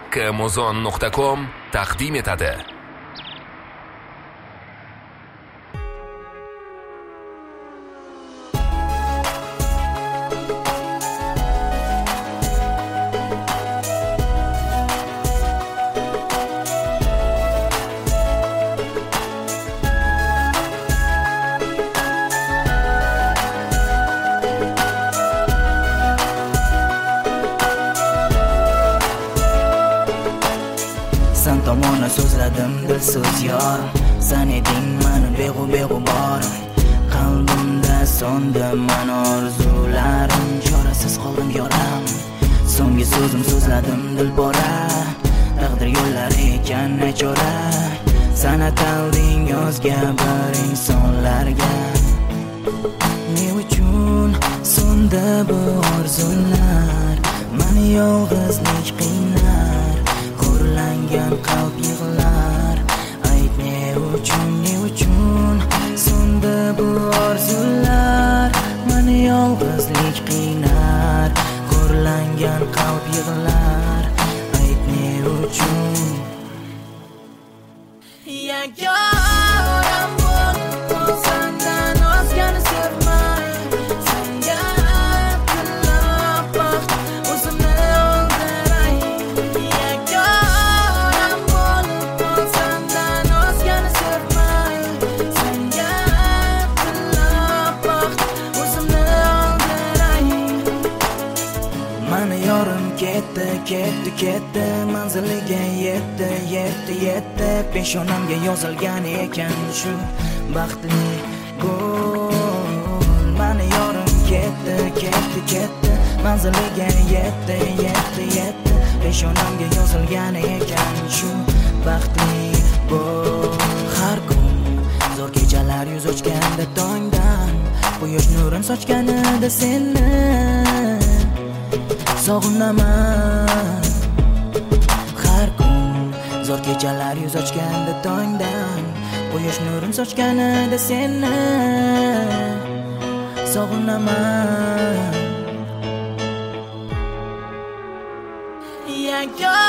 makkmozon.com taqdim etadi. Sen tomona so'zladim dilso'z yor, sen eding mani beg'u-beg'uborim. Qalbimda so'ndi mana orzularim, chorasiz qoldim yoram. So'nggi so'zim so'zladim dilbora, taqdir yo'llari ekan nachora. Sen atalding yozga bir insonlarga. Ne uchun so'ndi bu orzular, mani yolg'izlik qiynar. Ko'rlangan qalb yig'lar, ayt ne uchun so'ndi bu orzular, mani yolg'izlik qiynar. Ko'rlangan qalb yig'lar, ayt ne uchun. Yagoram bo'lib sendan o'zgani sevmay, senga tilab baxt o'zimni o'ldiray. Yagoram bo'lib sendan o'zgani sevmay, senga tilab baxt o'zimni o'ldiray. Mani yorim ketdi, manziliga yetdi. Peshonamga yozilgan ekan shu baxtli gol. Mani yorim ketdi, manziliga yetdi. Peshonamga yozilgan ekan shu baxtli gol. Har kun zo'r kechalar yuz ochganda tongdan, quyosh nurin sochganida seni sog'inaman. Har kun zo'r kechalar yuz ochganda tongdan, quyosh nurin sochganida seni sog'inaman.